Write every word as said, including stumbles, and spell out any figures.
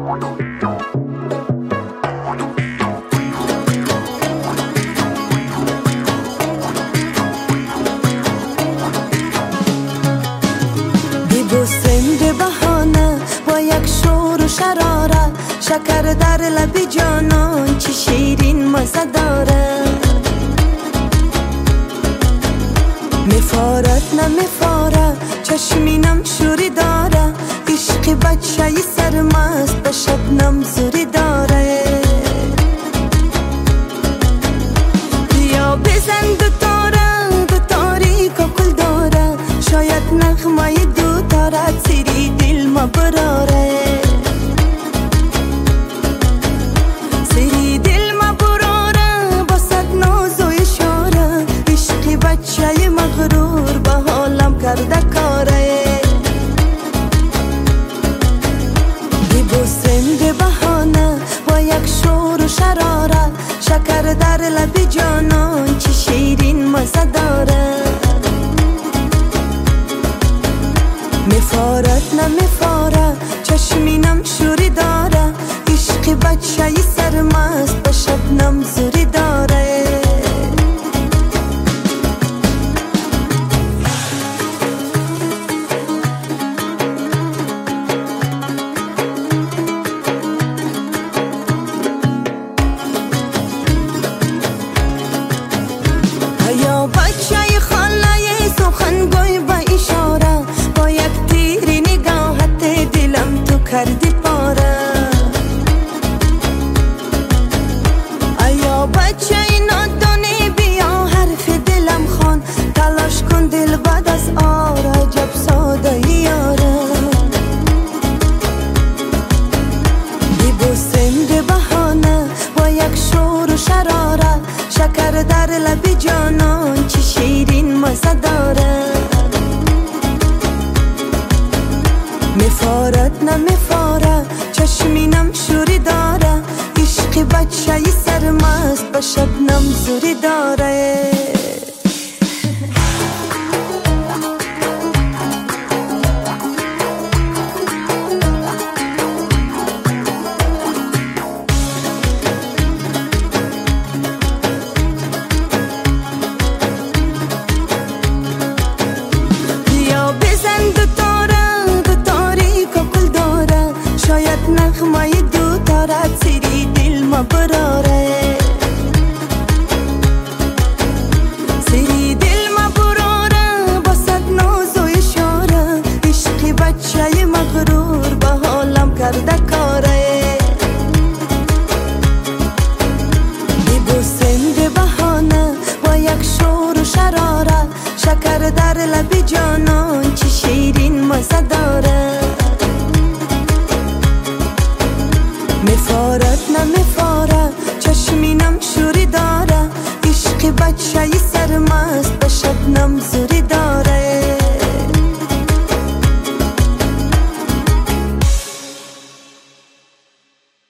سند بهانه با یک شور و شراره، شکر در لب جانان چه شیرین مزه داره. میفارد نمیفاره چشمینم شوری داره، عشق بچه سرمست به شبنم زوری داره. بیا بزن دو تاره دو تاریک و کل داره، شاید نغمه دو تاره سری دل ما براره. سری دل ما براره با صد ناز و اشاره، عشق بچه مغرور به حالم کرده کاره. ببوسم بهانه با یک شور و شراره، شکر در لب جانان چه شیرین مزه داره. میفارد نمیفاره چشمینم شوری داره، عشق بچه سرمست به شبنم زوری داره. یا بچه خاله سخنگوی با اشاره، با یک تیری نگاهت دلم تو کردی پاره. یا بچه نادانی بیا حرف دلم خوان، تلاش کن دل بعد از آر عجب ساده یاره. ببوسم بهانه با یک شور و شراره، شکر در لب جانان چه شیرین مزه داره. میفارد نمیفاره چشمینم شوری داره، عشق بچه سرمست به شبنم زوری داره. نغمه دو تاره سری دل ما براره. سری دل ما براره با صد ناز و اشاره، عشق بچه مغرور به حالم کرده کاره. ببوسم بهانه با یک شور و شراره، شکر در لب جانان چه شیرین مزه داره. میفارد نمیفاره چشمینم شوری داره، عشق بچه